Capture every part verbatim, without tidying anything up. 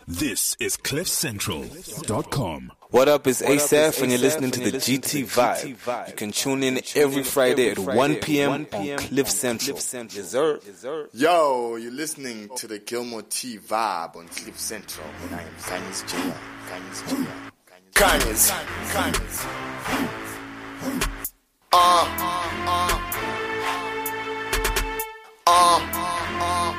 This is cliff central dot com. What up, it's ASAP, and you're listening to the G T Vibe. You can tune in every Friday at one p.m. on Cliff Central. Yes, sir. Yo, you're listening to the Gilmore T Vibe on Cliff Central. And I am Kanyes J R. Kanyes. Kanyes. Uh, uh, uh, uh.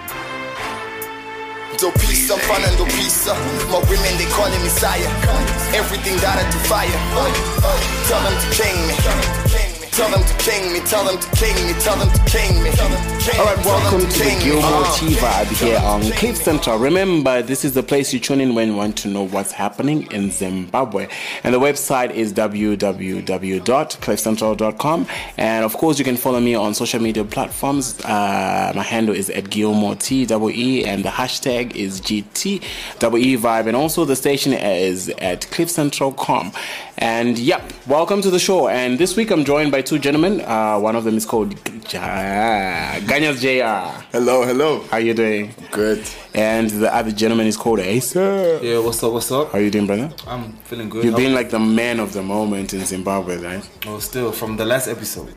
Dopisa, fun and Dopisa. My women, they calling me sire. Everything that I do fire. Tell them to king me. Tell them to king me. Tell them to king me. Tell them to king me. Alright, welcome to the Gilmore T Vibe here on Cliff Central. Remember, this is the place you tune in when you want to know what's happening in Zimbabwe. And the website is w w w dot cliff central dot com. And of course, you can follow me on social media platforms. Uh, my handle is at Gilmore T E E, and the hashtag is G T E E Vibe. And also the station is at cliff central dot com. And yep, welcome to the show. And this week I'm joined by two gentlemen. Uh, one of them is called Ganyes J R. Hello, hello. How you doing? Good. And the other gentleman is called Asa. Yeah, what's up, what's up? How you doing, brother? I'm feeling good. You've How been like the man of the moment in Zimbabwe, right? Oh, still, from the last episode.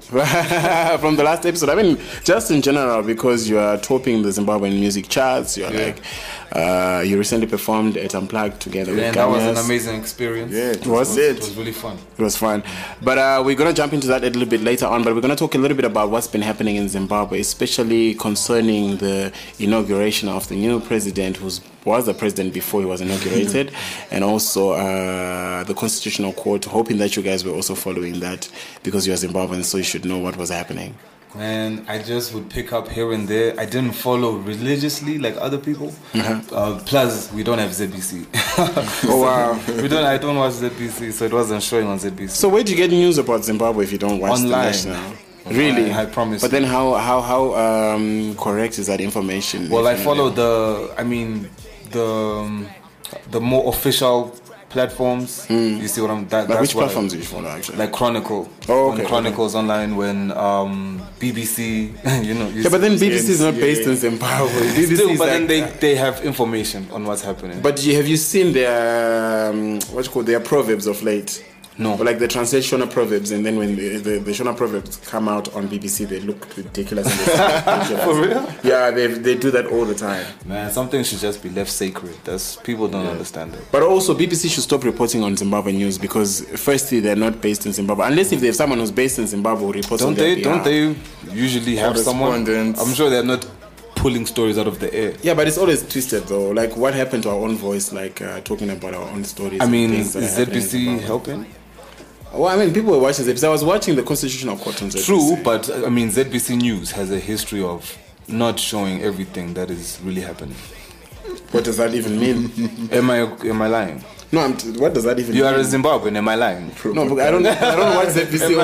From the last episode. I mean, just in general, because you are topping the Zimbabwean music charts. You're Yeah. like, uh, you recently performed at Unplugged together Yeah, with that was Ganyes. an amazing experience. Yeah, it Was It it? was really fun. It was fun. But uh, we're going to jump into that a little bit later on. But we're going to talk a little bit about what's been happening in Zimbabwe, especially concerning the inauguration of the new president who was the president before he was inaugurated, and also uh, the Constitutional Court, hoping that you guys were also following that because you're Zimbabwean, so you should know what was happening. And I just would pick up here and there. I didn't follow religiously like other people. Uh-huh. Uh, plus, we don't have Z B C. Oh, wow. we don't. I don't watch Z B C, so it wasn't showing on Z B C. So where do you get news about Zimbabwe if you don't watch Online. the national? Really? I, I promise. But then how how how um, correct is that information? Well, if I you follow know the. I mean, the um, the more official platforms. You see what I'm? That, Like that's which what I- platforms do you follow actually? Like Chronicle. Oh, okay, When Chronicle's online, when um, B B C, you know. You Yeah, but then B B C is not Yeah. based in Zimbabwe. B B C Still, is but like, then they, they have information on what's happening. But you, have you seen their um, what you call their proverbs of late? No. Or like they translate Shona proverbs, and then when the, the, the Shona proverbs come out on B B C, they look ridiculous. And they sound ridiculous. For real? Yeah, they they do that all the time. Man, something should just be left sacred. That's people don't understand it. But also, B B C should stop reporting on Zimbabwe news because, firstly, they're not based in Zimbabwe. Unless if they have someone who's based in Zimbabwe who reports on Don't their they? Don't behalf. they usually have someone? Correspondents. I'm sure they're not pulling stories out of the air. Yeah, but it's always twisted though. Like, what happened to our own voice? Like uh, talking about our own stories. I and mean, things is that are Z happening B in C Zimbabwe. helping? Well, I mean, people were watching Z B C. I was watching the Constitutional Court on Z B C. True, but I mean, Z B C News has a history of not showing everything that is really happening. What does that even mean? Am I am I lying? No, I'm t- what does that even You mean? are a Zimbabwean. Am I lying? No, but I don't. I don't watch Z B C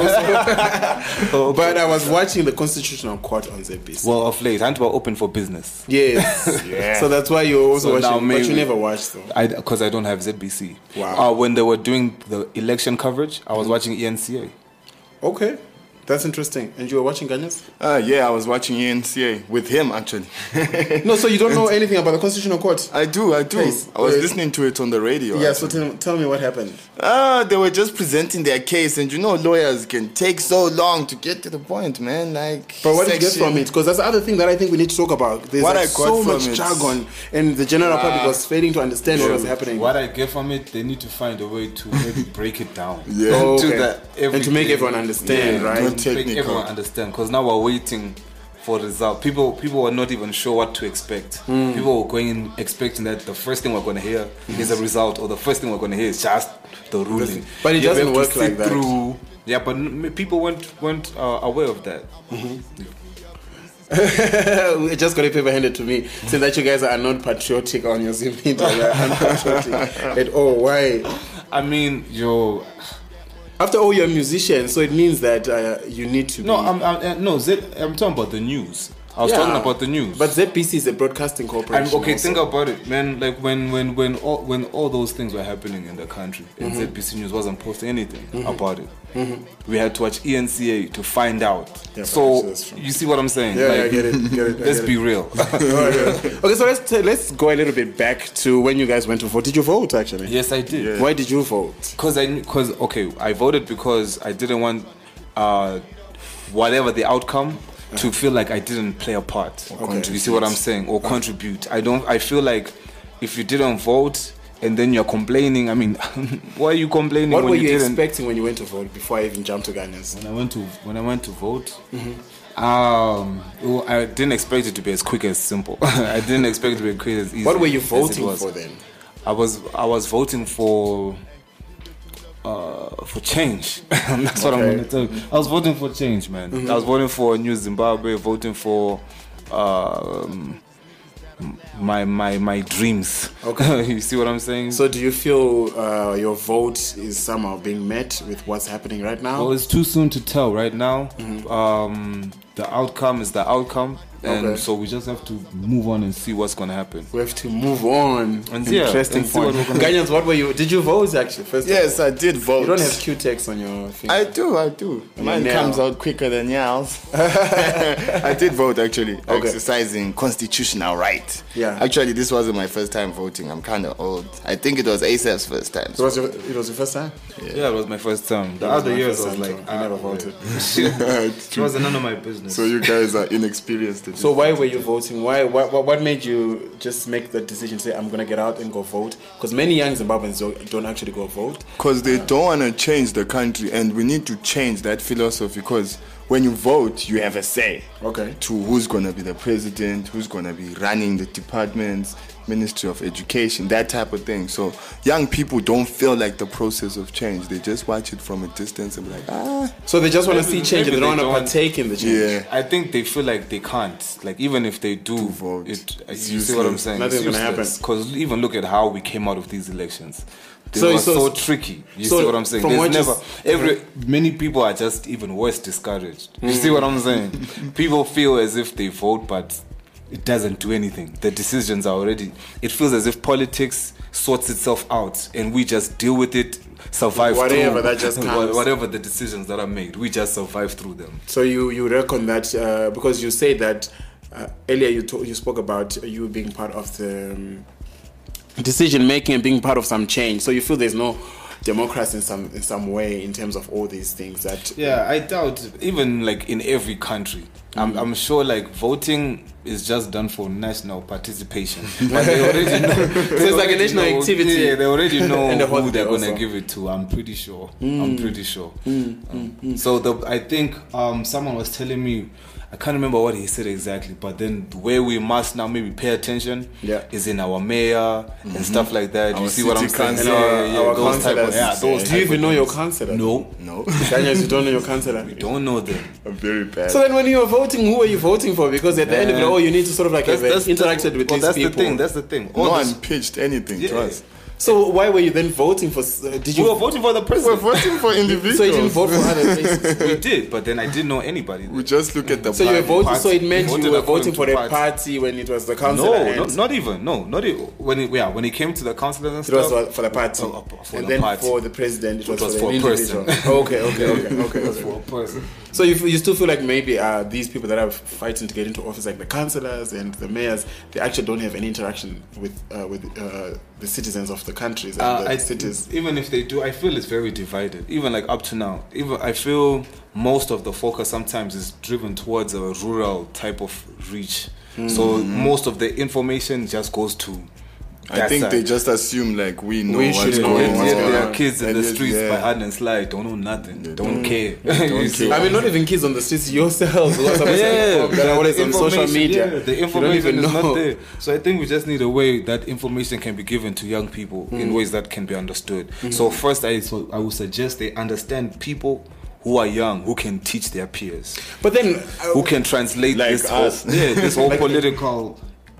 also. But I was watching the Constitutional Court on Z B C. Well, of late, aren't we open for business? Yes. So that's why you also So watching. now But maybe- you never watched though. I because I don't have Z B C. Wow. Uh, when they were doing the election coverage, I was watching E N C A. Okay, that's interesting. And you were watching Ganyes? Uh, yeah, I was watching E N C A with him actually. No, so you don't know anything about the Constitutional Court? I do, I do. Yes. I was Uh, listening to it on the radio. Yeah. actually. So tell, tell me what happened. Ah, they were just presenting their case, and you know, lawyers can take so long to get to the point, man. Like, But what did you get section- from it? Because that's the other thing that I think we need to talk about. There's What like I got so from much it- jargon, and the general public Ah. was failing to understand what was happening. What I get from it, they need to find a way to maybe break it down. Yeah. Oh, To okay. that And to make everyday- everyone understand, Yeah, right? to Not make technical. everyone understand. Because now we're waiting for result. People people were not even sure what to expect. Hmm. People were going in expecting that the first thing we're going to hear is a result, or the first thing we're going to hear is just the ruling. But it You doesn't have to work sit like that. Through, yeah, but n- people weren't weren't uh, aware of that. We just got a paper handed to me saying that you guys are not patriotic on your Zoom meeting. You're unpatriotic at all. Why? I mean, yo, After all, you're a musician, so it means that uh, you need to. no, be... I'm, I'm uh, no, Z, I'm talking about the news. I was Yeah. talking about the news. But Z B C is a broadcasting corporation. And okay, also. think about it, man. Like when when when all when all those things were happening in the country, and Mm-hmm. Z B C News wasn't posting anything about it. Mm-hmm. We had to watch E N C A to find out. Yeah, so that's true. you see what I'm saying? Yeah, like, yeah, I get it. Get it I let's get be it. real. Okay, so let's t- let's go a little bit back to when you guys went to vote. Did you vote actually? Yes, I did. Why did you vote? Because I because okay, I voted because I didn't want uh, whatever the outcome to feel like I didn't play a part. Okay. You see what I'm saying? Or contribute. I don't. I feel like if you didn't vote and then you're complaining, I mean, why are you complaining? What when were you, didn't? expecting when you went to vote? Before I even jumped to Ghanaians. When I went to when I went to vote, um, well, I didn't expect it to be as quick as simple. I didn't expect it to be as quick as easy. What were you as it voting was. for then? I was I was voting for uh, for change. That's what I'm Okay. gonna tell you. I was voting for change, man. Mm-hmm. I was voting for New Zimbabwe, voting for um, my my my dreams. Okay. You see what I'm saying? So do you feel uh, your vote is somehow being met with what's happening right now? Well, it's too soon to tell right now. Mm-hmm. Um, the outcome is the outcome, and Okay. so we just have to move on and see what's gonna happen. We have to move on. And yeah, Interesting and see point. what we're gonna- Ghanaians, what were you? Did you vote actually? First of Yes, all? I did vote. You don't have Q-Tex on your finger. I do, I do. Mine nail. comes out quicker than yours. I did vote actually, Okay. exercising constitutional right. Yeah. Actually, this wasn't my first time voting. I'm kind of old. I think it was ASAP's first time. It was your, it was your first time? Yeah, it was my first time. The It was other my years first I was time like, too. I ah, never wait. voted. It's It true. was none of my business. So you guys are inexperienced. at So this. why were you voting? Why, what, what, what made you just make the decision to say, I'm going to get out and go vote? Because many young Zimbabweans don't, don't actually go vote. Because they don't want to change the country, and we need to change that philosophy. Because when you vote, you have a say. Okay. To who's going to be the president, who's going to be running the departments, Ministry of Education, that type of thing. So young people don't feel like the process of change. They just watch it from a distance and be like, ah. So they just want to see Maybe- change and maybe they don't they want to don't- partake in the change. Yeah. I think they feel like they can't. Like even if they do, To vote. it. It's You see what I'm useless. saying? Nothing's gonna happen. Because even look at how we came out of these elections. They So- were so- so, tricky. You so see what I'm saying? from There's what you never s- every many people are just even worse discouraged. You see what I'm saying? People feel as if they vote, but it doesn't do anything. The decisions are already. It feels as if politics sorts itself out, and we just deal with it, survive Whatever through that just wha- comes. whatever the decisions that are made. We just survive through them. So you, you reckon that, uh, because you say that uh, earlier you, to, you spoke about you being part of the um, decision making and being part of some change. So you feel there's no democracy in some in some way in terms of all these things that Yeah, I doubt even like in every country. I'm, I'm sure like voting is just done for national participation. But they already know. So it's like a national activity. Yeah, they already know And a who holiday they're gonna also. give it to. I'm pretty sure. I'm pretty sure. Um, so the I think um, someone was telling me. I can't remember what he said exactly, but then where we must now maybe pay attention Yeah. is in our mayor and stuff like that. Our you see what I'm city saying? council, Yeah, yeah, our those type of, councillors. yeah, those Do you type even of know your things. councillor? No, No. Ghanaians, you don't know your councillor? we don't know them. I'm very bad. So then when you were voting, who were you voting for? Because at the end of it all, you need to sort of like have That's- that's interacted the, with well, these that's people. the thing. That's the thing. All no this- one pitched anything to Yeah. us. So why were you then voting for? Uh, did we you? were voting for the We're president. voting for individuals. So you didn't vote for other places. we did, but then I didn't know anybody. We just look at the So you were party. voting. Party. So it meant Voted you were according voting for to a party. party when it was the councillor. No, and no, not even. No, not even. When it, yeah, when it came to the councillors and It was stuff. for, for the party, Oh, oh, for and the then party. for the president, it was, It was for, for the a person. individual. okay, okay, okay, okay. It was okay. for a person. So you, you still feel like maybe uh, these people that are fighting to get into office, like the councillors and the mayors, they actually don't have any interaction with uh, with uh, the citizens of the countries and Uh, the I, cities. even if they do, I feel it's very divided. Even like up to now, even I feel most of the focus sometimes is driven towards a rural type of reach. So most of the information just goes to. I that think side. they just assume like we know We what's should know going And on. what's yet going there on. are kids in And the yet, streets yeah. by hard and slide, don't know nothing, don't care. don't You see? care. I mean, not even kids on the streets, yourselves who are supposed Yeah, to inform that are always the on social information- media. yeah, the You don't information even is know. not there. So I think we just need a way that information can be given to young people in ways that can be understood. So first, I so I would suggest they understand people who are young, who can teach their peers, But then, uh, who can translate Like this whole, us. yeah, this whole political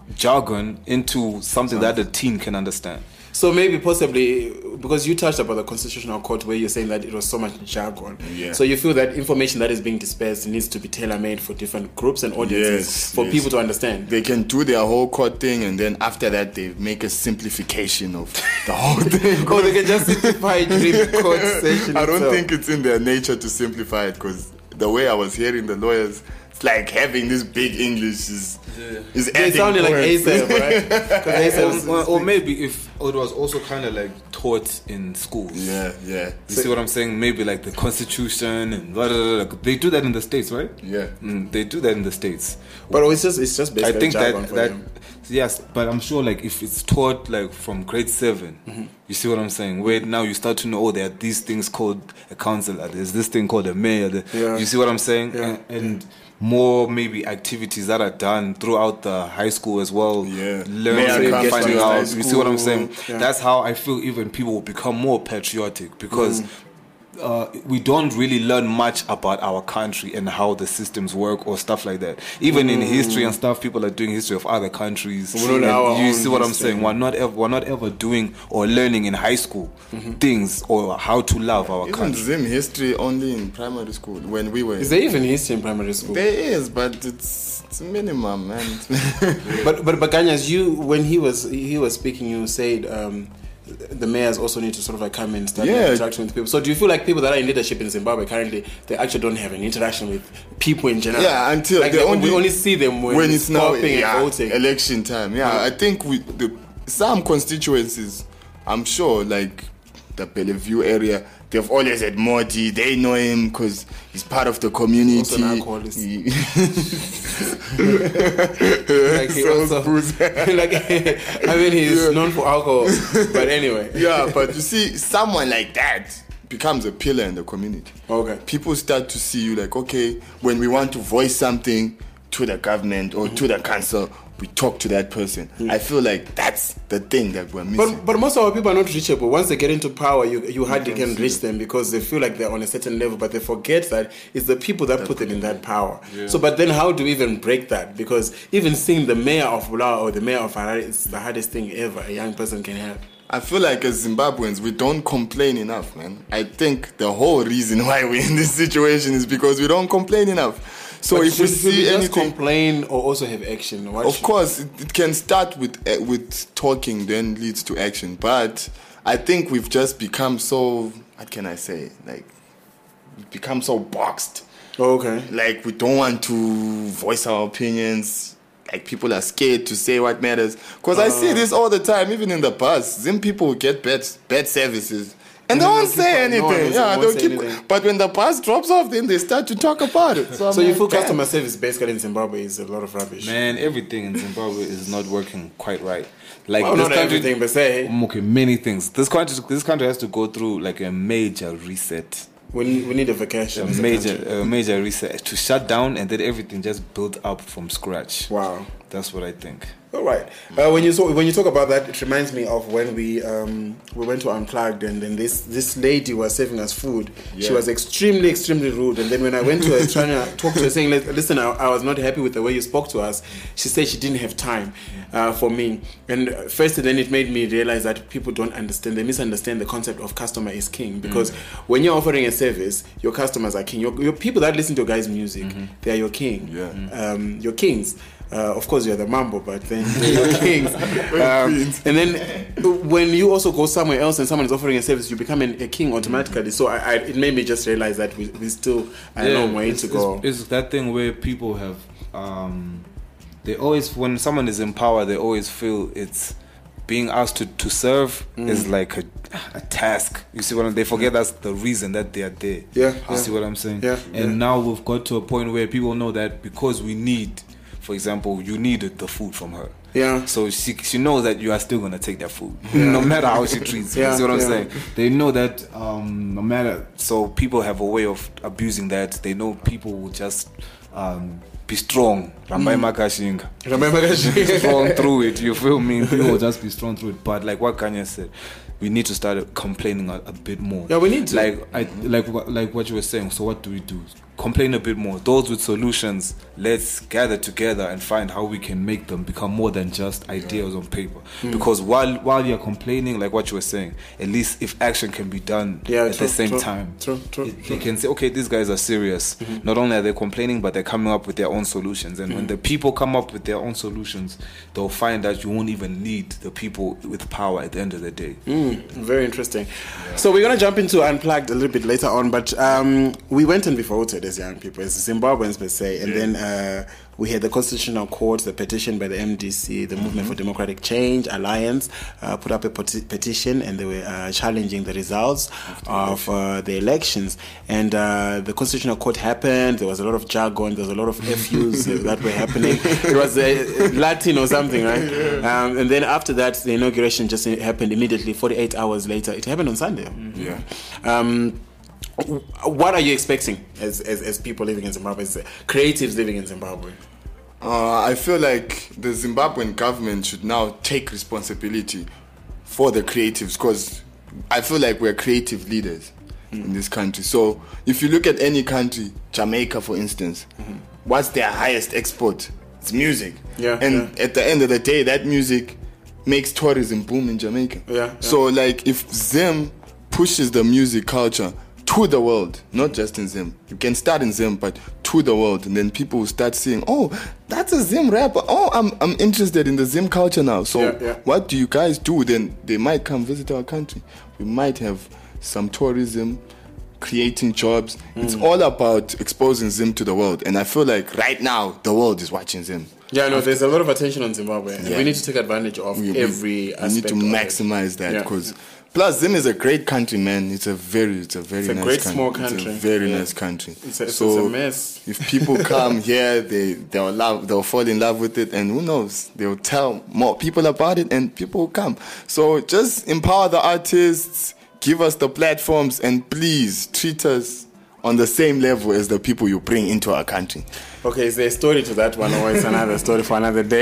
jargon into something that a teen can understand. So maybe possibly because you touched about the constitutional court where you're saying that it was so much jargon. Yeah. So you feel that information that is being dispersed needs to be tailor-made for different groups and audiences Yes, for yes. people to understand. They can do their whole court thing, and then after that, they make a simplification of the whole thing. Or they can just simplify it during the court session. I don't itself. think it's in their nature to simplify it, because the way I was hearing the lawyers, it's like having this big English is is They adding sounded like words. ASAP, right? 'Cause ASAP Or, or, or maybe if it was also kind of like taught in schools. Yeah, yeah, You see what I'm saying? Maybe like the Constitution and blah, blah, blah, blah. They do that in the States, right? yeah. Mm, they do that in the States. But it's just it's just I basically think jargon that for that them. yes, but I'm sure like if it's taught like from grade seven, Mm-hmm. you see what I'm saying? Where now you start to know, oh, there are these things called a councillor. There's this thing called a mayor. The, Yeah. You see what I'm saying? Yeah. And, and more maybe activities that are done throughout the high school as well. Yeah. Learning, Mayor and comes finding to high out. You see what I'm saying? Yeah. That's how I feel. Even people will become more patriotic because. Mm. Uh, we don't really learn much about our country and how the systems work or stuff like that. Even in history and stuff, people are doing history of other countries. We don't And know our you own see what I'm history. saying? We're not ever, we're not ever doing or learning in high school things or how to love our Isn't country. Zim history only in primary school when we were? Is there even history in primary school? There is, but it's it's minimum, man. But but but Ganyas, you when he was he was speaking, you said um, the mayors also need to sort of like come and start Yeah. interacting with people. So do you feel like people that are in leadership in Zimbabwe currently, they actually don't have an interaction with people in general? Yeah, until like they they only- we only see them when, when it's now stopping yeah, and voting. election time. Yeah, Yeah. I think we the some constituencies, I'm sure, like the Bellevue area, they've always had Modi. They know him because he's part of the community. Also an alcoholist. He- Like he So also, booze. like I mean he's Yeah. known for alcohol, but anyway. yeah, but you see, someone like that becomes a pillar in the community. Okay. People start to see you like, okay, when we want to voice something to the government or to the council, we talk to that person. I feel like that's the thing that we're missing. But but most of our people are not reachable. Once they get into power, you you hardly can reach them because they feel like they're on a certain level, but they forget that it's the people that put them in that power. So, but then how do we even break that? Because even seeing the mayor of Bulawayo or the mayor of Harare is the hardest thing ever a young person can have. I feel like as Zimbabweans, we don't complain enough, man. I think the whole reason why we're in this situation is because we don't complain enough. So But if we should- should see just anything, complain or also have action. What of should- course, it, it can start with uh, with talking, then leads to action. But I think we've just become so. What can I say? Like, we've become so boxed. Okay. Like we don't want to voice our opinions. Like people are scared to say what matters. Because I Uh. see this all the time, even in the bus. Zim people get bad bad services. And they And won't they'll say keep- no, anything. they yeah, won't they'll say keep. anything. But when the bus drops off, then they start to talk about it. So, I'm So you like, feel damn. customer service basically in Zimbabwe is a lot of rubbish. Man, everything in Zimbabwe is not working quite right. Like Well, this not country, everything, but say Um, okay, many things. This country, this country has to go through like a major reset. we need, we need a vacation. A as a major, country. a major reset to shut down and then everything just built up from scratch. Wow. That's what I think. All right. Uh, when you talk, when you talk about that, it reminds me of when we um, we went to Unplugged, and then this this lady was serving us food. She Yeah. was extremely extremely rude. And then when I went to her trying to talk to her, saying, "Listen, I, I was not happy with the way you spoke to us," she said she didn't have time uh, for me. And uh, first, then it made me realize that people don't understand. They misunderstand the concept of customer is king. Because when you're offering a service, your customers are king. Your, your people that listen to your guys' music, they are your king. Yeah. Um, your kings. Uh, of course, you're the mambo, but then you're kings. Um, and then uh, when you also go somewhere else and someone is offering a service, you become an, a king automatically. So I, I, it made me just realize that we, we still are a long way it's, to go. It's, it's that thing where people have, um, they always, when someone is in power, they always feel it's being asked to, to serve is like a, a task. You see what I'm, they forget that's the reason that they are there. Yeah, You yeah. see what I'm saying? Yeah, And yeah. now we've got to a point where people know that because we need, for example, you needed the food from her. Yeah. So she she knows that you are still gonna take that food, no matter how she treats you. Yeah, You see what I'm yeah. saying? They know that um, no matter. So people have a way of abusing that. They know people will just um, be strong. Rambai Makashinga. Remember, Strong through it. You feel me? People will just be strong through it. But like what Kanye said, we need to start complaining a, a bit more. Yeah, we need to. Like I like what- like what you were saying. So what do we do? complain a bit more. Those with solutions, let's gather together and find how we can make them become more than just ideas on paper. Mm. Because while while you're complaining, like what you were saying, at least if action can be done yeah, at true, the same true, time, true, true, it, true. they can say, okay, these guys are serious. Mm-hmm. Not only are they complaining, but they're coming up with their own solutions. And mm. when the people come up with their own solutions, they'll find that you won't even need the people with power at the end of the day. Mm, very interesting. Yeah. So we're going to jump into Unplugged a little bit later on, but um, we went and we voted as young people, as Zimbabweans per se, and yeah. then uh, we had the Constitutional Court, the petition by the M D C, the mm-hmm. Movement for Democratic Change Alliance, uh, put up a peti- petition, and they were uh, challenging the results After of the, uh, the elections. And uh, the Constitutional Court happened. There was a lot of jargon. There was a lot of F Us that were happening. It was uh, Latin or something, right? Yeah. Um, and then after that, the inauguration just happened immediately. forty-eight hours later, it happened on Sunday. Mm-hmm. Yeah. Um, what are you expecting as, as as people living in Zimbabwe, as creatives living in Zimbabwe? Uh, I feel like the Zimbabwean government should now take responsibility for the creatives, because I feel like we're creative leaders mm. in this country. So if you look at any country, Jamaica for instance, mm-hmm. what's their highest export? It's music. Yeah. And yeah. at the end of the day, that music makes tourism boom in Jamaica. Yeah. yeah. So like if Zim pushes the music culture to the world, not just in Zim. You can start in Zim, but to the world, and then people will start seeing, oh, that's a Zim rapper. Oh, I'm I'm interested in the Zim culture now. So yeah, yeah. what do you guys do? Then they might come visit our country. We might have some tourism, creating jobs. Mm. It's all about exposing Zim to the world. And I feel like right now, the world is watching Zim. Yeah, no, there's a lot of attention on Zimbabwe. And yeah. we need to take advantage of we, every we, aspect. We need to of maximize it. that, because... Yeah. Plus, Zim is a great country, man. It's a very, it's a very it's a nice great country. small country. It's a very yeah. nice country. It's a, it's so a mess. If people come here, they they'll love, they'll fall in love with it, and who knows? They'll tell more people about it, and people will come. So just empower the artists, give us the platforms, and please treat us on the same level as the people you bring into our country. Okay, is there a story to that one, or it's another story for another day?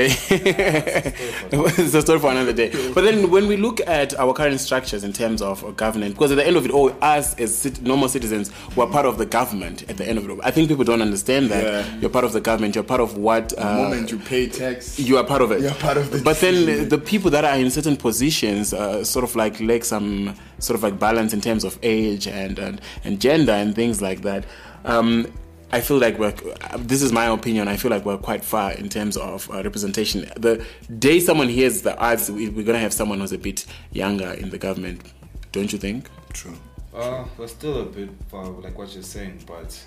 It's a story for another day. But then when we look at our current structures in terms of governance, because at the end of it all, us as normal citizens, we're part of the government at the end of it all. I think people don't understand that. Yeah. You're part of the government, you're part of what... Uh, the moment you pay tax... You are part of it. You're part of the... But then the people that are in certain positions uh, sort of like lack some sort of like balance in terms of age and, and, and gender and things like that. Um, I feel like we're, this is my opinion, I feel like we're quite far in terms of uh, representation. The day someone hears the odds, we're going to have someone who's a bit younger in the government, don't you think? True. Uh, we're still a bit far, like what you're saying, but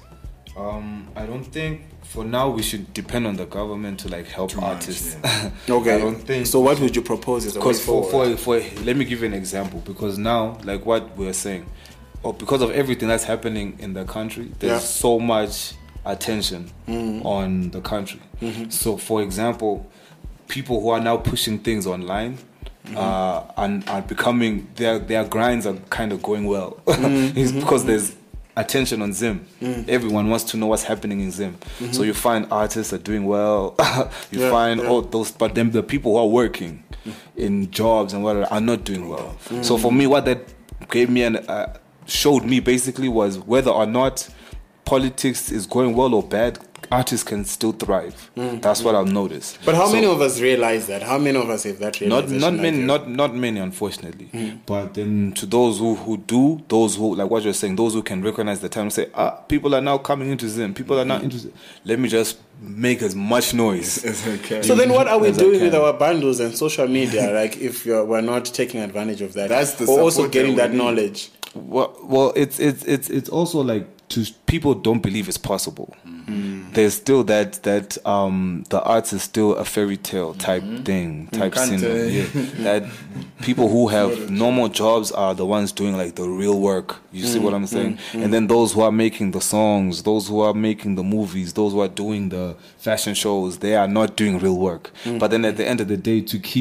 um, I don't think for now we should depend on the government to like help Too artists. Much, yeah. Okay. I don't think. So what would you propose as a way Because for, forward? for, for, let me give you an example, because now, like what we're saying, or because of everything that's happening in the country, there's yeah. so much attention mm-hmm. on the country. Mm-hmm. So, for example, people who are now pushing things online mm-hmm. uh, and are becoming, their their grinds are kind of going well. Mm-hmm. It's because there's attention on Zim. Mm-hmm. Everyone wants to know what's happening in Zim. Mm-hmm. So you find artists are doing well. you yeah, find yeah. all those, but then the people who are working mm-hmm. in jobs and whatever are not doing well. Mm-hmm. So for me, what that gave me and uh, showed me basically was whether or not politics is going well or bad, artists can still thrive. Mm. That's what I've noticed. But how so, many of us realize that? How many of us have that realization? Not not many, idea? not not many, unfortunately. Mm. But then to those who, who do, those who, like what you're saying, those who can recognize the time and say, ah, people are now coming into Zim. People are now mm. interested. Let me just make as much noise as I can. So then what are we doing with our bundles and social media? Like if you're, we're not taking advantage of that, that's the or also getting that, that knowledge. Well, well, it's it's it's it's also like to people don't believe it's possible. Mm. There's still that that um the arts is still a fairy tale type mm-hmm. thing, type syndrome. Yeah. That people who have normal jobs are the ones doing like the real work. You mm. see what I'm saying? Mm. And then those who are making the songs, those who are making the movies, those who are doing the fashion shows, they are not doing real work. Mm. But then at the end of the day, to keep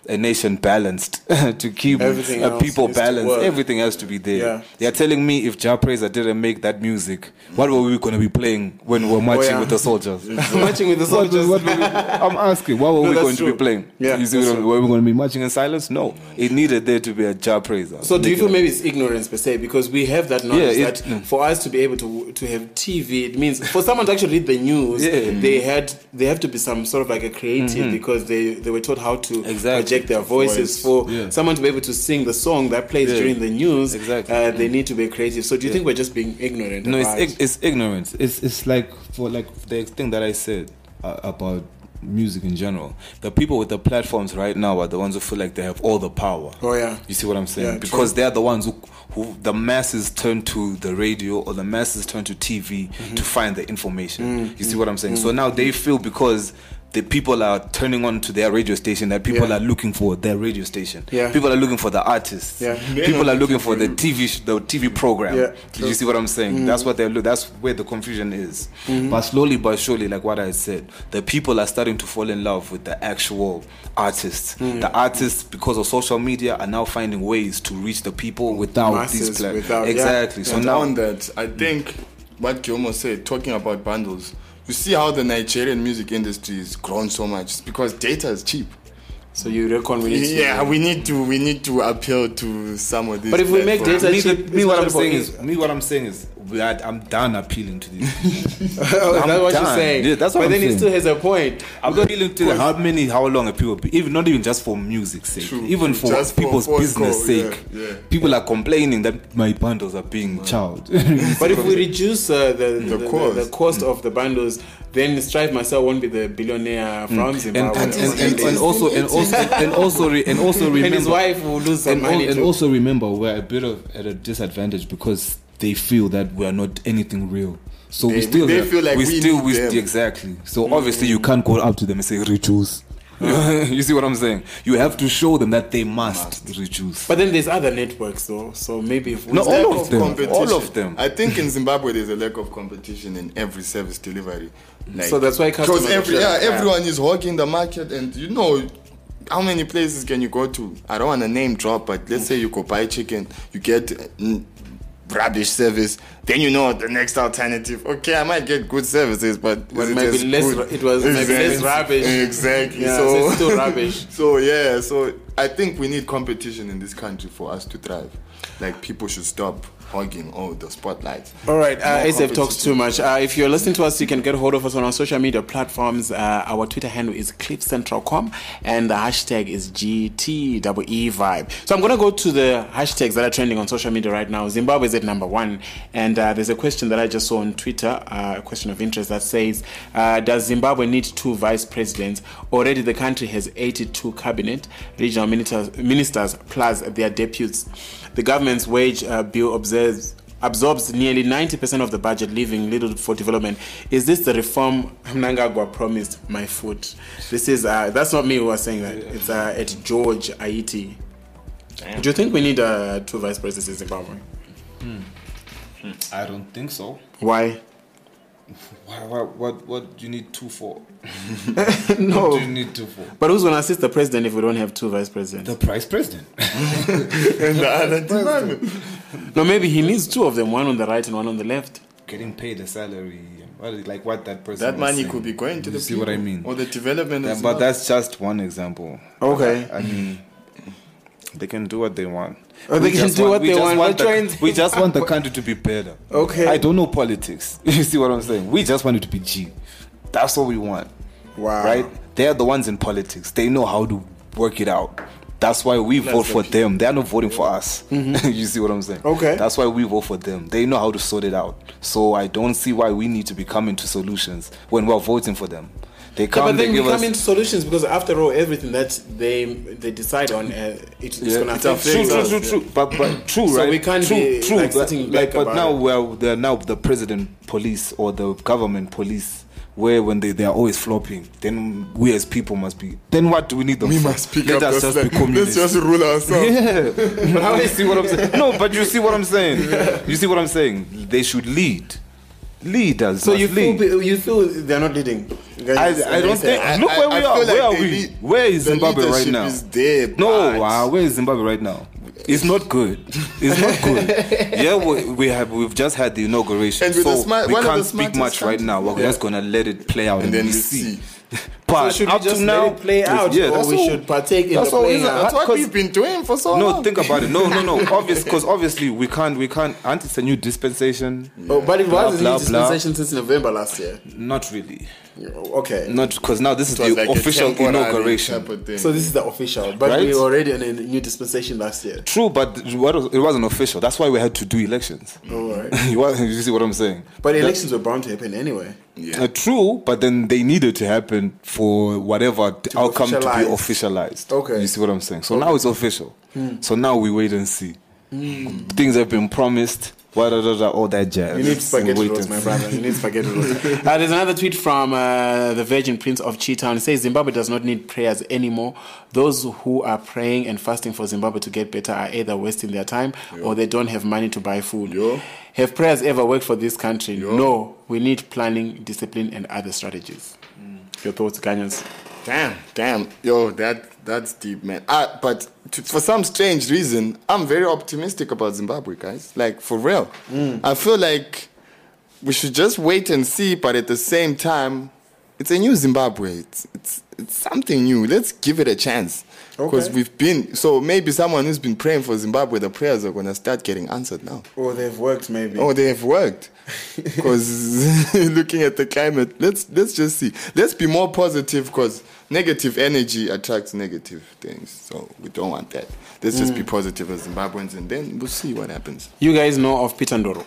a nation balanced, to keep Everything uh, else people needs to balanced. work. Everything has to be there. Yeah. They're telling me if Jah Praiser didn't make that music, what were we going to be playing when we're marching yeah. with the soldiers? Marching with the What- soldiers. what were we- I'm asking, what were No, we that's going true. to be playing? Yeah, you see, that's what- true. were we going to be marching in silence? No. It needed there to be a Jah Praiser. So do you feel Making- maybe it's ignorance per se? Because we have that knowledge Yeah, it- that for us to be able to to have T V, it means for someone to actually read the news, Yeah. they had they have to be some sort of like a creative because they, they were taught how to Exactly. project their voices. Voice. For Yeah. someone to be able to sing the song that plays Yeah. during the news, Exactly. uh, they need to be creative. So do you think we're just being ignorant? No, it's about- ig- it's ignorance. It's it's like for like the thing that I said uh, about music in general. The people with the platforms right now are the ones who feel like they have all the power. Oh, yeah. You see what I'm saying? Yeah, because true. they're the ones who, who the masses turn to the radio or the masses turn to T V Mm-hmm. to find the information. Mm, You see what I'm saying? So now they feel because the people are turning on to their radio station that people Yeah. are looking for their radio station. Yeah. People are looking for the artists. Yeah. People are looking for the T V sh- the T V program. Yeah. Did you see what I'm saying? That's what they're look. That's where the confusion is. But slowly but surely, like what I said, the people are starting to fall in love with the actual artists. The artists, because of social media, are now finding ways to reach the people without Masses, these pla- without- yeah. exactly. So And now, on that, I think what Gilmore said, talking about bundles, you see how the Nigerian music industry has grown so much. It's because data is cheap. So you reckon we need to Yeah, we need to we need to appeal to some of these. But if we make platforms. data me, cheap, me what I'm especially saying for- is, me what I'm saying is, we are, I'm done appealing to these. Oh, that's I'm what you're done. saying. Yeah, that's what but I'm then saying. it still has a point. I'm not appealing to how many, how long a people, be, even not even just for music's sake, True, even true. for Just for people's voice business call, sake. yeah, yeah. People are complaining that my bundles are being chowed. But if we reduce uh, the, the, the, cost. the cost of the bundles, then Strive myself won't be the billionaire from and, Zimbabwe. and, and, and, and also and also and also re, and also remember And his wife will lose some and, al- money and too. also remember we're a bit of at a disadvantage because they feel that we are not anything real. So They- we still they feel like we still need we them. exactly. So obviously you can't go up to them and say reduce. You see what I'm saying? You have to show them that they must, reduce. But then there's other networks though, so maybe if we No, start- all Lack of them. competition. All of them. I think in Zimbabwe there's a lack of competition in every service delivery. Like, So that's why customers because every are- yeah, yeah. everyone is hogging the market, and you know how many places can you go to? I don't want to name drop, but let's say you go buy chicken, you get mm, rubbish service. Then you know the next alternative. Okay, I might get good services, but Well, is it maybe as less good? ru- it was maybe less Exactly. rubbish. Exactly. Yeah, so, so it's still rubbish. So yeah, so I think we need competition in this country for us to thrive. Like people should stop hogging all the spotlights. All right, uh, More A S F talks too competition. much. Uh, if you're listening to us, you can get hold of us on our social media platforms. Uh, our Twitter handle is cliff central dot com and the hashtag is G T E E Vibe. So I'm going to go to the hashtags that are trending on social media right now. Zimbabwe is at number one. And uh, there's a question that I just saw on Twitter, uh, a question of interest that says, uh, does Zimbabwe need two vice presidents? Already the country has eighty-two cabinet, regional ministers, ministers plus their deputies. The government's wage uh, bill observes, absorbs nearly ninety percent of the budget, leaving little for development. Is this the reform Mnangagwa promised? My foot. This is, uh, that's not me who was saying that. It's uh, at George Aiti. Do you think we need uh, two vice presidents in Zimbabwe? I don't think so. Why? What what what, what do you need two for? No. What do you need two for? But who's going to assist the president if we don't have two vice presidents? The vice president. And the other department. No, maybe he needs two of them, one on the right and one on the left. Getting paid a salary. What is- like what that person That was money saying. could be going to You the see what I people mean? or the development. Yeah, of but Zimbabwe. that's just one example. Okay. I mean, they can do what they want. Oh, they We can just do what we they just want. want We're the, trying- we just want the country to be better. Okay. I don't know politics. You see what I'm saying? We just want it to be G. That's what we want. Wow. Right? They're the ones in politics. They know how to work it out. That's why we vote for them. They're not voting for us. You see what I'm saying? Okay. That's why we vote for them. They know how to sort it out. So I don't see why we need to be coming to solutions when we're voting for them. They Yeah, come, but they then we give come us. into solutions because after all, everything that they they decide on, uh, it, it's Yeah, going to it's affect true, true, us. true, true. But, but true, So right? we can't true, be, true. like, but, sitting like, back but about now it. we're they're now the president police or the government police, where when they, they are always flopping, then we as people must be. Then what do we need them we for? must pick Let up us the just slack. be communists. Let's just rule ourselves. Yeah. But how you see what I'm saying? No, but you see what I'm saying. You see what I'm saying? They should lead. Leaders. So you lead. feel you feel they're not leading. I, I don't think. I- look where I- we I are. feel like Where are they we? lead- Where is the Zimbabwe right leadership now? is there, no, but- wow. Where is Zimbabwe right now? It's not good. It's not good. Yeah, we, we have. We've just had the inauguration, And with so the smart- we one of can't the speak smartest much right now. We're countries. just gonna let it play out and, And then we we see. see. But So should we up just to now, let it play out, yeah, or that's we all- should partake in that's the all, playing isn't it? out? That's what 'Cause- we've been doing for so No, long. think about it. No, no, no. Obvious, because obviously we can't. We can't. Aren't it's a new dispensation? Oh, but it Blah, was a blah, new blah. dispensation since November last year. Not really. Okay. Not because now this is It was the like a official temporary inauguration. type of thing. So this is the official, but Right? we were already in a new dispensation last year. True, but what was- it wasn't official. That's why we had to do elections. All right. you, wa- you see what I'm saying? But That- elections were bound to happen anyway. Yeah. Uh, true, but then they needed to happen for whatever the outcome to be officialize. officialized. Okay. You see what I'm saying? So now it's official. So now we wait and see. Things have been promised. Blah, blah, blah, blah, all that jazz. You need spaghetti We wait rolls, and my see. brother. You need spaghetti rolls. Uh, there's another tweet from uh, the Virgin Prince of Cheetown. It says Zimbabwe does not need prayers anymore. Those who are praying and fasting for Zimbabwe to get better are either wasting their time or they don't have money to buy food. Yo. Have prayers ever worked for this country? No. We need planning, discipline, and other strategies. Your thoughts, Ganyans? Damn, damn, yo, that that's deep, man. Ah, but to, for some strange reason, I'm very optimistic about Zimbabwe, guys. Like for real, I feel like we should just wait and see. But at the same time, it's a new Zimbabwe. It's it's it's something new. Let's give it a chance because Okay. we've been. So maybe someone who's been praying for Zimbabwe, the prayers are gonna start getting answered now. Or they've worked, maybe. Oh, they have worked. Because looking at the climate, let's let's just see. Let's be more positive because negative energy attracts negative things. So we don't want that. Let's just be positive as Zimbabweans and then we'll see what happens. You guys know of Peter Ndoro.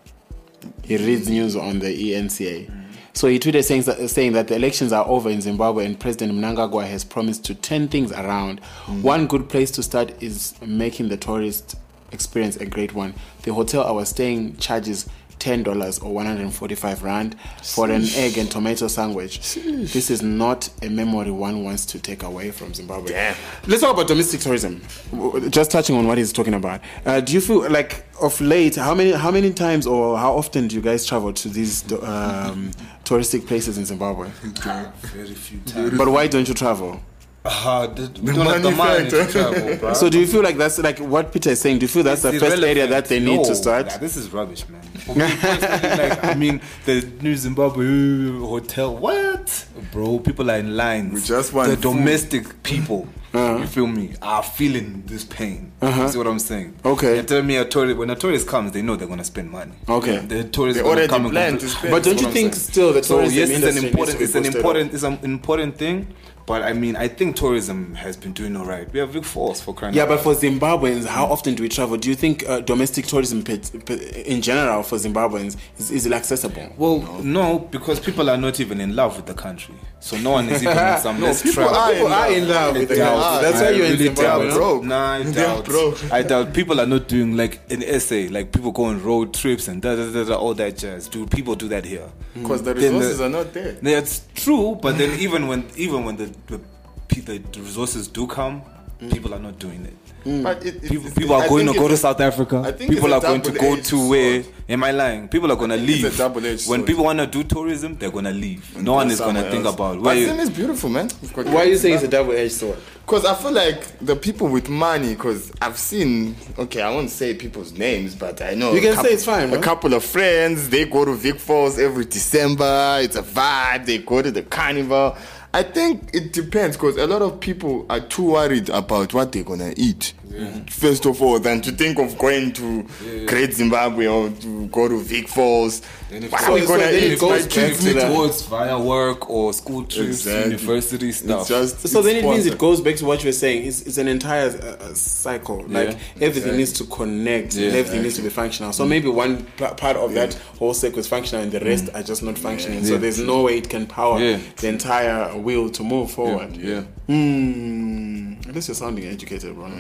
He reads news on the E N C A. So he tweeted saying, saying that the elections are over in Zimbabwe and President Mnangagwa has promised to turn things around. One good place to start is making the tourist experience a great one. The hotel I was staying charges ten dollars or one hundred forty-five rand for an egg and tomato sandwich. This is not a memory one wants to take away from Zimbabwe. Damn. Let's talk about domestic tourism. W- Just touching on what he's talking about. Uh, do you feel like of late, how many how many times or how often do you guys travel to these um, touristic places in Zimbabwe? Very few times. But why don't you travel? Uh, the, we don't have the money money to factor. travel, bro. So do you feel like that's like what Peter is saying? Do you feel that's the first area that they need No, to start? nah, this is rubbish, man. For me personally, like, I mean, the New Zimbabwe uh, hotel, what? Bro, people are in lines. We just want the food. domestic people, Uh-huh. you feel me, are feeling this pain. You see what I'm saying? Okay. They tell me a tourist, when a tourist comes, they know they're going to spend money. Okay. The tourists They gonna already come and plan compl- to spend. But don't That's you what I'm think saying. still the So tourism yes, it's an industry important, needs it's to be an boosted important, up? it's an important thing. But I mean, I think tourism has been doing all right. We have Vic Falls for crying Yeah, out but loud. for Zimbabweans, how often do we travel? Do you think uh, domestic tourism pe- pe- in general for Zimbabweans is, is it accessible? Well, no, because people are not even in love with the country. So no one is even in some No, let's people travel. are People are in love with the doubt. country. That's I why you're in really Zimbabwe. doubt. broke. Nah, I They're doubt. broke. I doubt people are not doing like an essay, like people go on road trips and da da da da all that jazz. Do people do that here? Because the Then the- resources are not there. That's true, but then even when even when the the, pe- the, the resources do come, people are not doing it. But it, it, People, it's- people I are going to think go to it's- South Africa. I think People it's a are going to go double-edged to where? sword. Am I lying? People are going to think it's leave. a double-edged When sword. people want to do tourism, they're going to leave. No one is going to Somewhere think else. about But where. You, Zim is beautiful, man. We've got Why are you saying it's a double-edged sword? Because I feel like the people with money, because I've seen, okay, I won't say people's names, but I know. You a can couple- say it's fine, A no? couple of friends, they go to Vic Falls every December. It's a vibe. They go to the carnival. I think it depends because a lot of people are too worried about what they're going to eat. First of all, than to think of going to Great Zimbabwe or to go to Vic Falls. What are we so going to then it eat? goes My back kids to need that. to towards via work or school trips, Exactly. university stuff. It's just, So it's then it means it sponsored. goes back to what you were saying. It's, it's an entire uh, uh, cycle. Like everything needs to connect and Yeah. everything needs to be functional. So maybe one p- part of that whole cycle is functional and the rest are just not functioning. So Yeah. there's no way it can power Yeah. the entire wheel to move forward. Yeah. Hmm. At least you're sounding educated, bro.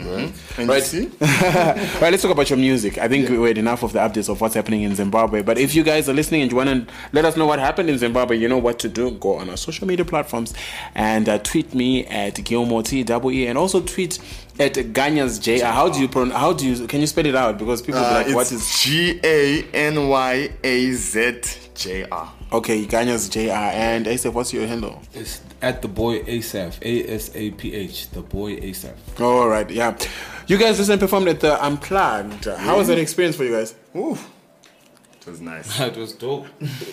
And right. you see? Right, let's talk about your music. I think Yeah. we had enough of the updates of what's happening in Zimbabwe. But if you guys are listening and you want to let us know what happened in Zimbabwe, you know what to do. Go on our social media platforms and uh, tweet me at Gilmore T W E, and also tweet at Ganyas J R. How do you pronounce? How do you? Can you spell it out? Because people Uh, be like, it's what is? G A N Y A Z J R. Okay, Ganyas J R. And Asaph, what's your handle? It's at the boy Asaph, A S A P H, the boy Asaph. All right, yeah. You guys recently performed at the Unplugged. How was that experience for you guys? Ooh, it was nice. It was dope.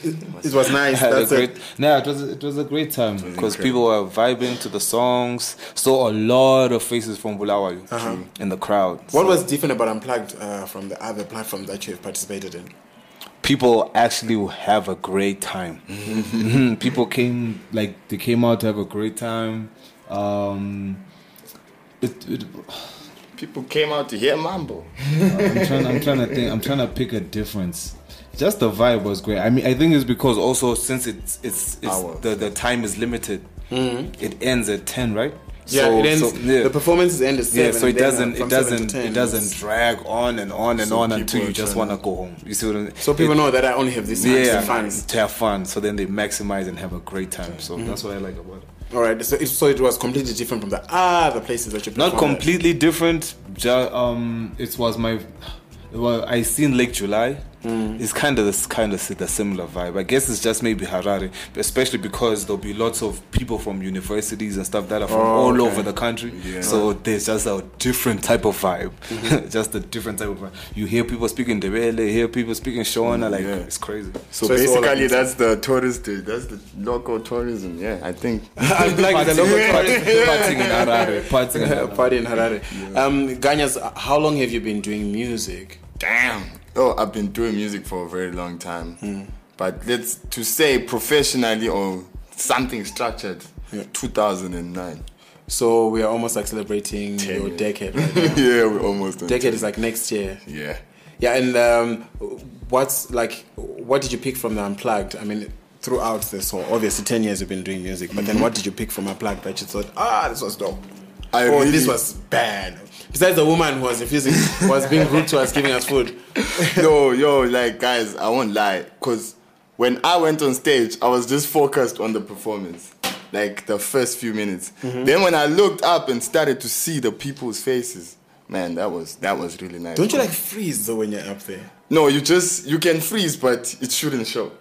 It was nice. Had a That's great, it. no, it was it was a great time because incredible. people were vibing to the songs. Saw a lot of faces from Bulawayo Uh-huh. in the crowd. What So was different about Unplugged uh, from the other platform that you've participated in? people actually will have a great time. Mhm. People came like they came out to have a great time. Um, it, it, People came out to hear Mambo. I'm trying. I'm trying to think. I'm trying to pick a difference. Just the vibe was great. I mean, I think it's because also since it's it's, it's Hours. the the time is limited. It ends at ten, right? Yeah, So- it ends. so, yeah. The performances end at seven. Yeah, so it and then, uh, doesn't, from it seven to doesn't, ten, it doesn't it's- drag on and on and So on until people you are just trying want to go home. You see what I mean? So people It- know that I only have this time yeah, to fun. to have fun. So then they maximize and have a great time. So that's what I like about it. All right, so it, so it was completely different from the other places that you Not performed at. completely different. Ju- um, it was my. Well, I seen Lake July. It's kind of this kind of the similar vibe. I guess it's just maybe Harare, especially because there'll be lots of people from universities and stuff that are from Oh, all okay. over the country. Yeah. So there's just a different type of vibe, just a different type of vibe. You hear people speaking Ndebele, you hear people speaking Shona, like Yeah. it's crazy. So, So it's all basically, like- that's the tourist, that's the local tourism. Yeah, I think. Unplugged is a local Partying partying in Harare, partying in Harare. party in Harare. Um, Ganyas, how long have you been doing music? Damn. Oh, I've been doing music for a very long time. But let's to say professionally or something structured, Yeah. two thousand nine. So we are almost like celebrating Ten your years. decade right now. Yeah, we're almost. on Decade ten. is like next year. Yeah. Yeah, and um, what's like, what did you pick from the Unplugged? I mean, throughout this whole, obviously ten years you've been doing music, but then what did you pick from Unplugged that you thought, ah, this was dope? I oh, really- this was bad. Besides the woman who was refusing, was being rude to us, giving us food. Yo, yo, like guys, I won't lie, cause when I went on stage, I was just focused on the performance, like the first few minutes. Then when I looked up and started to see the people's faces, man, that was that was really nice. Don't you like freeze though when you're up there? No, you just you can freeze, but it shouldn't show.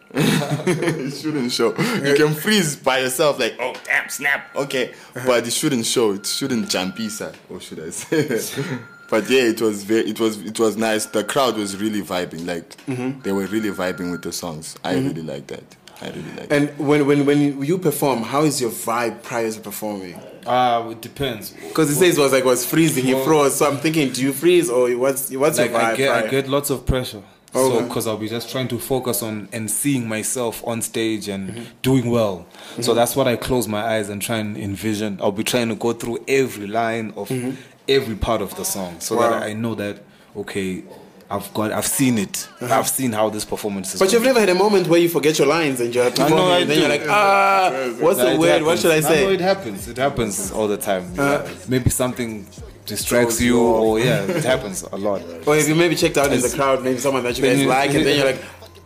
It shouldn't show. You can freeze by yourself, like oh damn, snap, okay, but it shouldn't show. It shouldn't jump inside, or should I say? But yeah, it was very, it was it was nice. The crowd was really vibing, like they were really vibing with the songs. I really like that. I really like. And when, when, when you perform, how is your vibe prior to performing? Uh, it depends. Because he says it was like was freezing, he Well- froze. So I'm thinking, do you freeze or what's what's Like your vibe I get, prior? I get lots of pressure. Okay. So, because I'll be just trying to focus on and seeing myself on stage and doing well. So that's what I close my eyes and try and envision. I'll be trying to go through every line of every part of the song, so Wow. that I know that okay, I've got, I've seen it. I've seen how this performance is. But you've gonna never had a moment where you forget your lines and you're I performing know I and then do. you're like, ah, what's be. the It word? What happens. should I I know say? it happens. It happens all the time. Uh, Maybe something distracts throws you, you off. or yeah, it happens a lot. Or have you maybe checked out in the crowd, maybe someone that you Then guys you- like, and then you're like,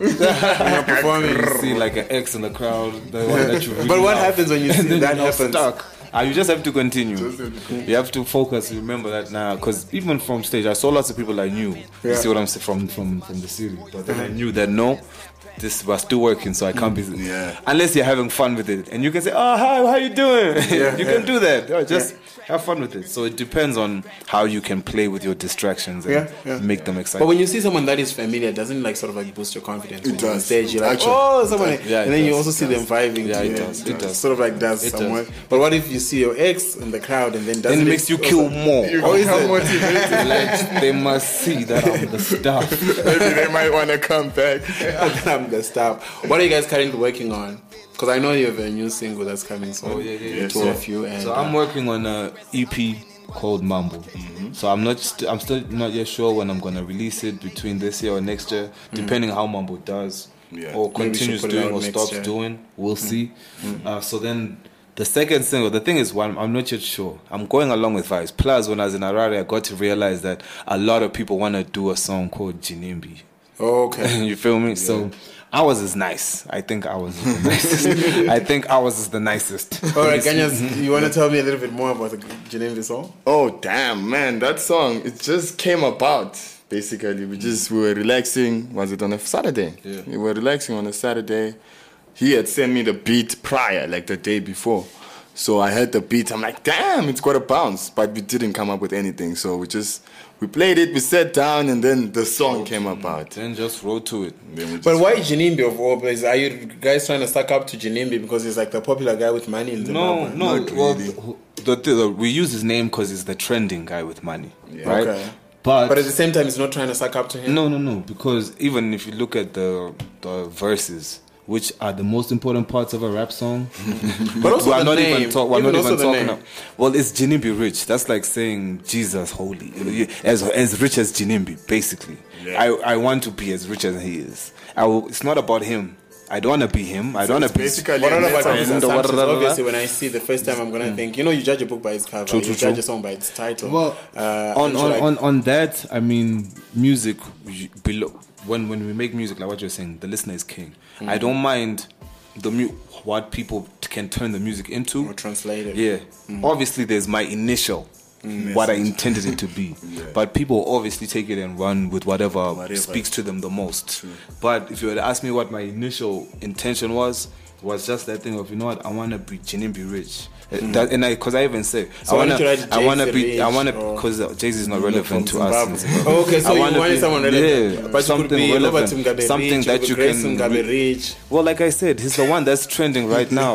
when you're performing. See like an X in the crowd, the one that you really But what love. happens when you And see then that you're now happens? Stuck. Uh, you just have to continue. You have to focus. Remember that now, because even from stage, I saw lots of people I knew. Yeah. You see what I'm saying from from from the city, but then I knew that no, this was still working, so I can't be. Yeah. Unless you're having fun with it, and you can say, "Oh, hi, how you doing?" Yeah, you yeah. can do that. Oh, just have fun with it. So it depends on how you can play with your distractions and Yeah, yeah. make them exciting. But when you see someone that is familiar, doesn't it like sort of like boost your confidence? When It you're on does. stage, you're like, Actually, oh, someone. it does. Yeah, it and then you does, also see it them does. vibing. Yeah, to it it. does, it does. Sort of like does It does. somewhere. But what if you see your ex in the crowd and then doesn't then it makes you kill more. Oh, is it? Like, they must see that I'm the stuff. Maybe they might want to come back. I'm the stuff. What are you guys currently working on? Because I know you have a new single that's coming soon. Oh, yeah, yeah, yeah. Two So- of you. And, So I'm uh, working on a E P called Mambo. So I'm not, st- I'm still not yet sure when I'm gonna release it, between this year or next year, depending how Mambo does Yeah. or Maybe we should continues put it doing out or next stops year. doing. We'll see. Uh, so then The second single, the thing is, one, I'm not yet sure. I'm going along with vibes. Plus, when I was in Harare, I got to realize that a lot of people want to do a song called Jinimbi. Oh, okay. You feel me? Yeah. So ours is nice. I think ours is the nicest. I think ours is the nicest. All right, Ganyas, you want to tell me a little bit more about the Jinimbi song? Oh, damn, man. That song, it just came about. Basically, we just we were relaxing. Was it on a Saturday? Yeah. We were relaxing on a Saturday. He had sent me the beat prior, like the day before. So I heard the beat. I'm like, damn, it's got a bounce. But we didn't come up with anything. So we just, we played it, we sat down, and then the song came about. Then just wrote to it. But why Jinimbi of all places? Are you guys trying to suck up to Jinimbi because he's like the popular guy with money in Zimbabwe? No, no. Not Well, really. the, the, we use his name because he's the trending guy with money. Yeah. Right? Okay. But, But at the same time, he's not trying to suck up to him? no, no, no. Because even if you look at the the verses, which are the most important parts of a rap song, But also we're the not name. even, talk, we're Even not also even the talking name. about. Well, it's Jinimbi rich. That's like saying Jesus holy, You know, as as rich as Jinimbi, basically. Yeah. I I want to be as rich as he is. I will, it's not about him. I don't want to be him. I don't want to be. basically What a about metaphor. his And assumptions? what- Obviously, when I see the first time, I'm going to think, you know, you judge a book by its cover. True, you true, judge true. a song by its title. Well, uh, on and so on, like- on on that, I mean, music you- below when when we make music, like what you're saying, the listener is king. Mm-hmm. I don't mind the mu- what people t- can turn the music into. Or translate it. Yeah, Mm-hmm. obviously there's my initial. What I intended it to be, but people obviously take it and run with whatever, Whatever. speaks to them the most. But if you were to ask me what my initial intention was, was just that thing of, you know what, I want to be Jinimbi rich. That, and I, because I even say, So I why want don't you to, write I want to Jay-Z be, I want to, or- because Jay-Z is not from relevant to us. in Zimbabwe. Zimbabwe. Oh, okay, so I you wanna wanted be- someone relevant. yeah, But you could something be Robert relevant, Mugabe something rich, that could you be Grace can. Mugabe re- rich. Well, like I said, he's the one that's trending right now.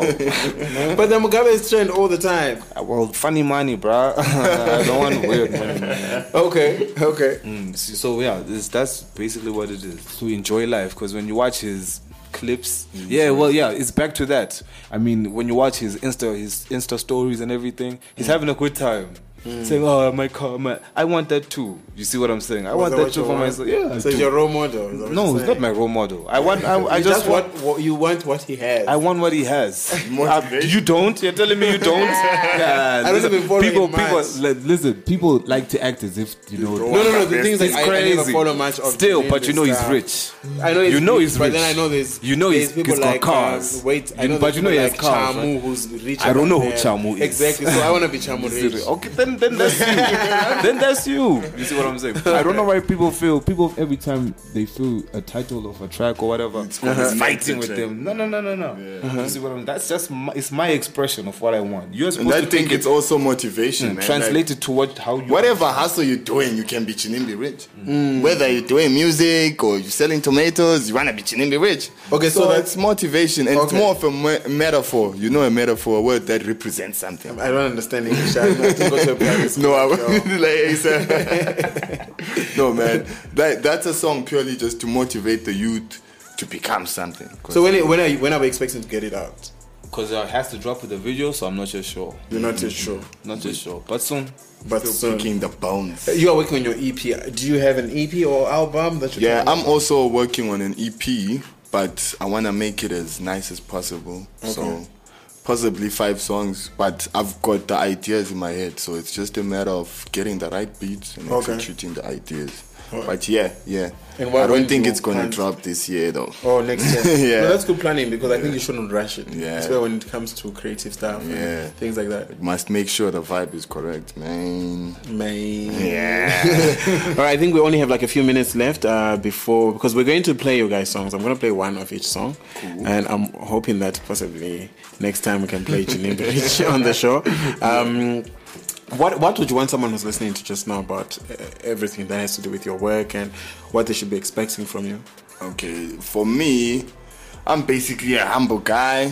But the Mugabe is trend all the time. Well, funny money, bruh. I don't want weird money, man. Okay, okay. Mm, so, so yeah, this, that's basically what it is. To enjoy life, because when you watch his clips, yeah, well, yeah, it's back to that. I mean, when you watch his Insta, his Insta stories and everything, he's having a good time. Saying, "Oh, my car, my, I want that too." You see what I'm saying? I want Is that what too you for want? myself. Yeah. I So it's do. your role model. is that what No, you're it's not saying? my role model. I want. I, I You just just want. want what you want what he has. I want what he has. Motivation. Uh, you don't? You're telling me you don't? Yeah, I don't listen, even follow people, him people, much. li- listen. People like to act as if you know. no, no, no. The thing is, like, It's I, I never crazy. follow much of Still, Jinimbi but you know he's stuff. rich. I know he's You know rich, he's but rich. then I know there's You know there's he's- people he's got like cars. Um, wait, I You- know but there's you know people he has like cars, Chamu, right? who's rich. I don't know who than Chamu is. Exactly. So I want to be Chamu rich. Okay, then then that's you. Then that's you. You see what I'm saying? I don't know why people feel people every time they feel a title of a track or whatever, it's fighting with them. No, no, no, no, no. You see what I'm? That's just my, it's my expression of what I want. You're And supposed I to think take it's it, also motivation, man. translate Like, it to what how you whatever hustle you're doing, you can be Chinimbi rich. Whether you're doing music or you're selling tomatoes, you want to be Chinimbi rich. Okay, so, so- that's motivation. And it's Okay. more of a me- metaphor. You know, a metaphor, a word that represents something. I don't understand English. I have to go to a private school. No, I So- like, it's a- no, man. That that's a song purely just to motivate the youth to become something. So when it, when are you, when are we expecting to get it out? because it has to drop with the video, so I'm not just sure. You're not too sure, Not just sure, but soon. but still soon. picking the bones. You are working on your E P. Do you have an E P or album that you're Yeah, trying I'm also working on an E P, but I want to make it as nice as possible. So possibly five songs, but I've got the ideas in my head, so it's just a matter of getting the right beats and Okay. executing the ideas. But yeah, yeah. And what- I when don't think you it's gonna plan- drop this year though. Oh, next year. Yeah. No, that's good planning because I think you shouldn't rush it. Yeah. Especially when it comes to creative stuff Yeah. and things like that. Must make sure the vibe is correct, man. Man. Yeah. All right, I think we only have like a few minutes left uh, before, because we're going to play you guys songs. I'm going to play one of each song. And I'm hoping that possibly next time we can play Jinimbi Rich on the show. Um, What what would you want someone who's listening to just know about uh, everything that has to do with your work and what they should be expecting from you? Okay, for me, I'm basically a humble guy.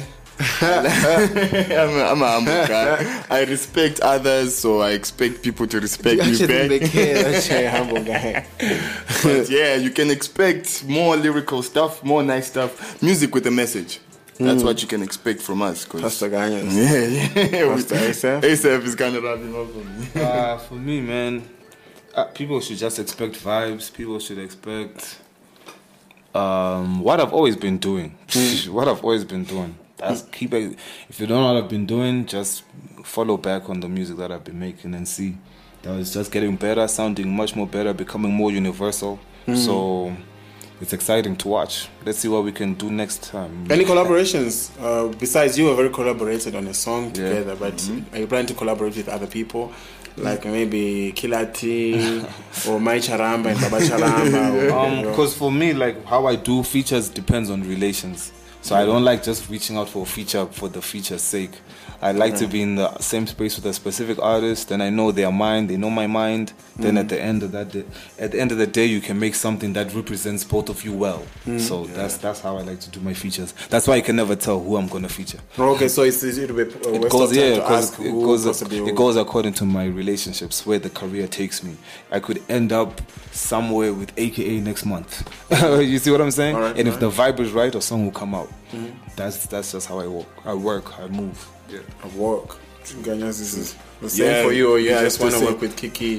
I'm, a, I'm a humble guy. I respect others, so I expect people to respect me back. That's a humble guy. But yeah, you can expect more lyrical stuff, more nice stuff, music with a message. That's what you can expect from us. 'Cause- Pastor Ganyas. yeah, yeah. Pastor Asaph. Asaph is kind of wrapping up for me. Uh, for me, man, uh, people should just expect vibes. People should expect um, what I've always been doing. What I've always been doing. That's mm. keep it. If you don't know what I've been doing, just follow back on the music that I've been making and see that it's just getting better, sounding much more better, becoming more universal. Mm. So it's exciting to watch. Let's see what we can do next time. Any collaborations? Uh, besides, you were very collaborated on a song together, yeah. but mm-hmm. are you planning to collaborate with other people? Like maybe Kilati or Mai Charamba and Baba Charamba? Because um, for me, like how I do features depends on relations. So I don't like just reaching out for a feature for the feature's sake. I like yeah. to be in the same space with a specific artist, and I know their mind, they know my mind. Mm. Then at the end of that, day, at the end of the day, you can make something that represents both of you well. Mm. So yeah. that's that's how I like to do my features. That's why I can never tell who I'm gonna feature. Okay, so it's it, be, uh, it goes yeah, because it goes it goes according to my relationships, where the career takes me. I could end up somewhere with A K A next month. You see what I'm saying? Right, and if right. the vibe is right, a song will come out. Mm-hmm. That's that's just how I work. I work. I move. Yeah. I work. Ganyas, this is the same yeah, for you, or you yeah, just want to work with Kiki?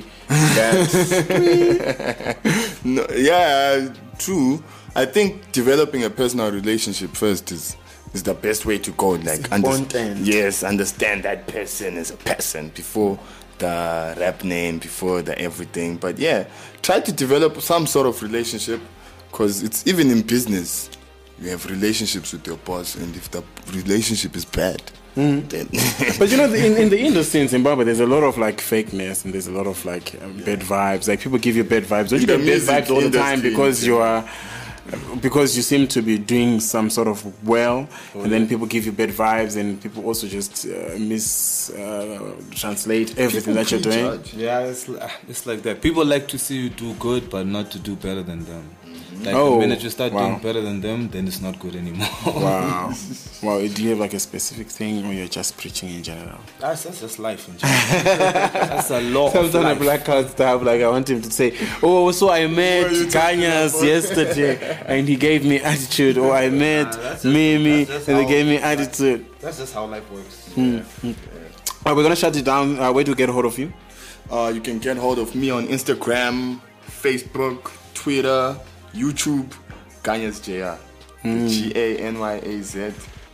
No, yeah, true. I think developing a personal relationship first is is the best way to go. Like, understand, yes, understand that person as a person before the rap name, before the everything. But yeah, try to develop some sort of relationship, because it's even in business. You have relationships with your boss, and if the relationship is bad, mm. then but you know, in, in the industry in Zimbabwe, there's a lot of like fakeness, and there's a lot of like um, yeah. bad vibes. Like people give you bad vibes. Don't you get bad vibes all the time because you are, because you seem to be doing some sort of well, oh, and then yeah. people give you bad vibes, and people also just uh, mis uh, translate everything people that you're doing. Judge. Yeah, it's it's like that. People like to see you do good, but not to do better than them. Like oh, the minute you start wow. doing better than them, then it's not good anymore. Wow. Wow. Do you have like a specific thing, or you're just preaching in general? That's, that's just life in general. That's a lot Sometimes of life. a black card stuff, like I want him to say, oh, so I met Kanyas yesterday and he gave me attitude, or I met nah, Mimi and they gave me attitude. That's just how life works. Mm. Yeah. Right, we're going to shut it down. Uh, where do we get hold of you? Uh, you can get hold of me on Instagram, Facebook, Twitter, YouTube, Ganyas J R. Mm. G A N Y A Z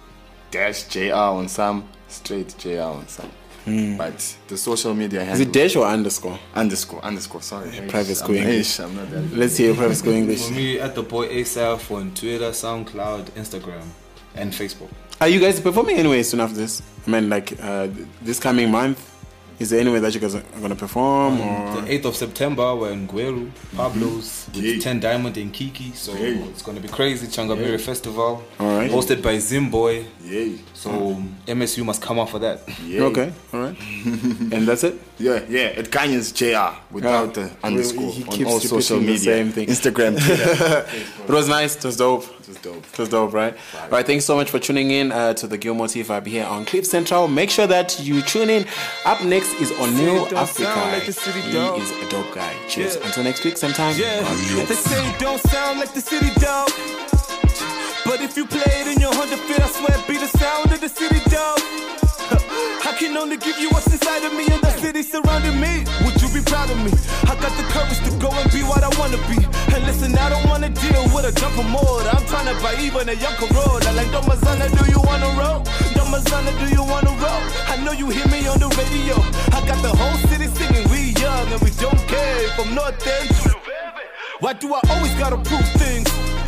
dash J R on some, straight J R on some. Mm. But the social media has. Is it dash or underscore? Underscore, underscore, sorry. Yeah, private school English. I'm not that Let's hear your private school English. For me, at the boy ASAP on Twitter, SoundCloud, Instagram, and Facebook. Are you guys performing anyway soon after this? I mean, like uh, this coming month? Is there any way that you guys are going to perform? On or? The eighth of September, we're in Gweru, Pablo's, mm-hmm. with yeah. ten Diamond and Kiki. So yeah. it's going to be crazy. Changabere yeah. Festival. All right. Hosted by Zimboy. Yeah. So mm. M S U must come out for that. Yeah. Okay. All right. And that's it? Yeah. Yeah. At Ganyas J R without the underscore he on all social media. Same thing. Instagram, Twitter. It was nice. It was dope. It was dope. It was dope, right? Right. All right. Thanks so much for tuning in uh, to the Gilmore T V here on Cliff Central. Make sure that you tune in. Up next is O'Neal Africa. Like he is a dope guy. Cheers. Yeah. Until next week, same time. Yeah. They say it don't sound like the city dog, but if you play it in your hundred feet, I swear it be the sound of the city dog. I can only give you what's inside of me, and the city surrounding me. Would you be proud of me? I got the courage to go and be what I wanna be. And listen, I don't wanna deal with a jumper mode. I'm trying to buy even a younger road. I like Domazana, do you wanna roll? Domazana, do you wanna roll? I know you hear me on the radio. I got the whole city singing, we young and we don't care. From North End to the Velvet. Why do I always gotta prove things?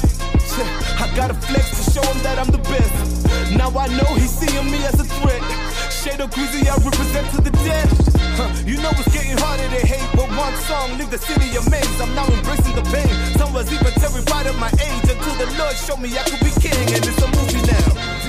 I gotta flex to show him that I'm the best. Now I know he's seeing me as a threat. Shade of greasy, I represent to the death. Huh, you know it's getting harder to hate, but one song leave the city amazed. I'm now embracing the pain. Some was even terrified of my age until the Lord showed me I could be king, and it's a movie now.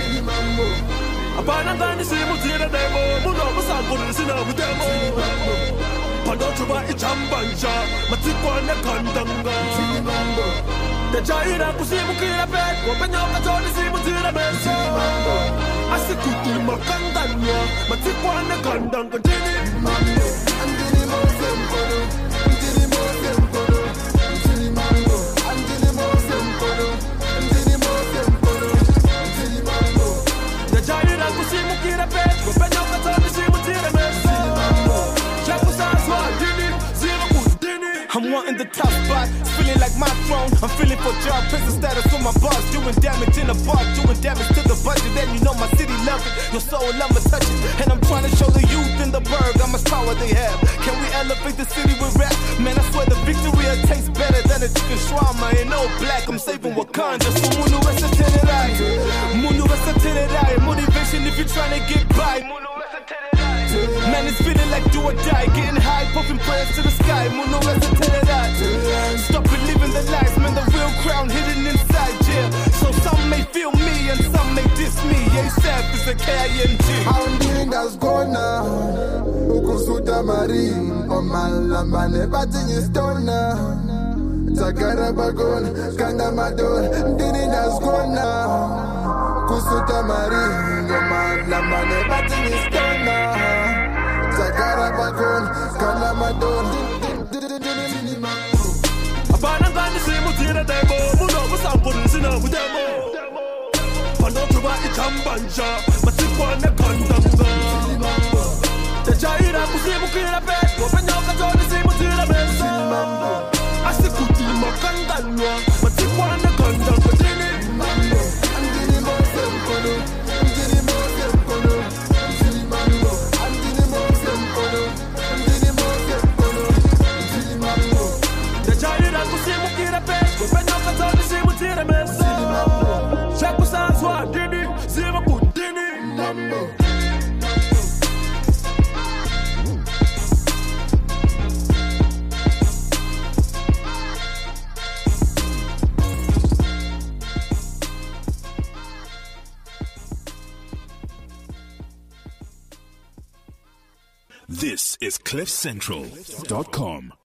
The giant kusimukira bed, wapenyoka toni simutira meso. Asikuti makandanya, matikwane kandang kandini mambo. Andini mosem kodo, andini mosem kodo, andini mambo. Andini mosem kodo, andini mosem kodo, andini mambo. The giant kusimukira bed, wapenyoka toni simutira meso. Chakusaswa, andini, zero kundini. I'm wanting the tough spot. Feeling like my throne. I'm feeling for job, prison status on my boss. Doing damage in the bar, doing damage to the budget. And you know my city love it. Your soul, I'ma touch it. And I'm trying to show the youth in the burg how much power they have. Can we elevate the city with rap? Man, I swear the victory it tastes better than a chicken shawarma. In all black, I'm saving Wakanda. So Munu Resta Tenerai. Munu Resta Tenerai. Motivation if you're trying to get by. Munu Resta Tenerai. Man, it's feeling like do or die. Getting high, puffing prayers to the sky. Munu Resta Tenerai. Stop believing the lies, man. The real crown hidden inside, yeah. So some may feel me and some may diss me. ASAP is a K I N G. I'm doing that's going now. Ukusuta marine. Omalamba nebating is done now. Takara bagon, kanda madon. Doing that's going now. Kusuta marine. Omalamba nebating is done now. Takara bagon, kanda madon. Abana gani simu tira demo. Muno musampun sina mudemo. Pano tuba itambanja. Masikwa ne kandanga. Jaira kusimu kila pet, wapenyoka joni simu tira mesa. Asikuti makandalwa, matikwana kanda kutini. Andini mose mkono, andini mose mkono, andini mambo. Andini mose mkono, andini mose mkono, andini mambo. Jaira kusimu kila pet, wapenyoka joni simu tira mesa. Shaku sazwa dini, simu kutini. Mambo. This is cliff central dot com.